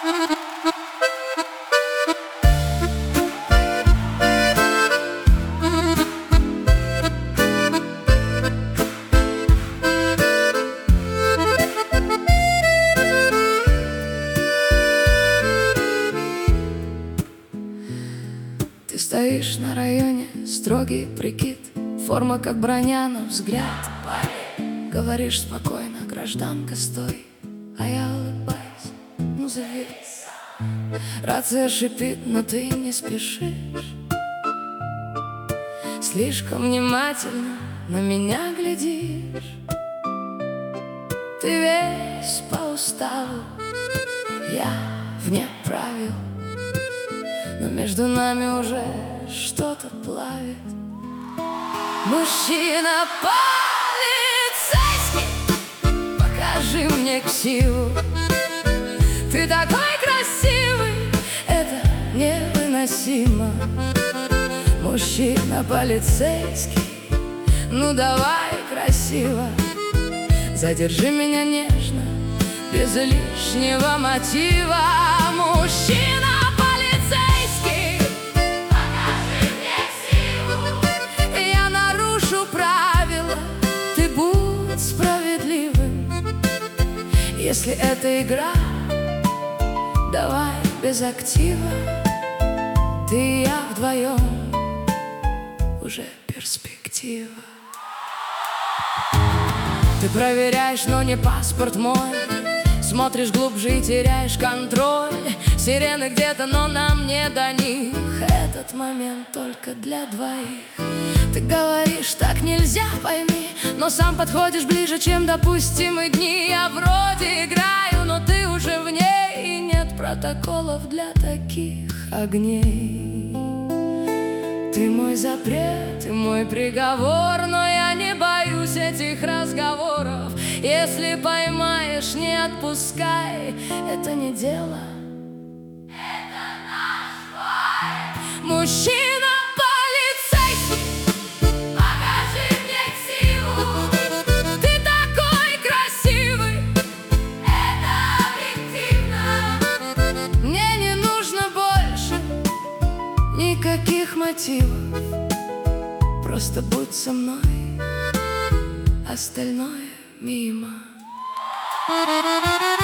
Ты стоишь на районе, строгий прикид, форма как броня, но взгляд говоришь спокойно: гражданка, стой. А я улыбаюсь: ну завис. Рация шипит, но ты не спешишь. Слишком внимательно на меня глядишь. Ты весь по уставу, я вне правил, но между нами уже что-то плавит. Мужчина полицейский, покажи мне ксиву. Ты такой красивый, это невыносимо. Мужчина полицейский, ну давай красиво. Задержи меня нежно, без лишнего мотива. Мужчина полицейский, покажи мне силу. Я нарушу правила, ты будь справедливым. Если это игра, давай без актива. Ты и я вдвоем, уже перспектива. Ты проверяешь, но не паспорт мой. Смотришь глубже и теряешь контроль. Сирены где-то, но нам не до них. Этот момент только для двоих. Ты говоришь, так нельзя, пойми, но сам подходишь ближе, чем допустимы дни. Я вроде играю, но ты уже в ней, и нет протоколов для таких огней. Ты мой запрет, ты мой приговор, но я не боюсь этих разговоров. Если поймаешь, не отпускай, это не дело, это наш бой. Мужчина полицейский, покажи мне силу. Ты такой красивый, это объективно. Мне не нужно больше никаких мотивов. Просто будь со мной, остальное мимо.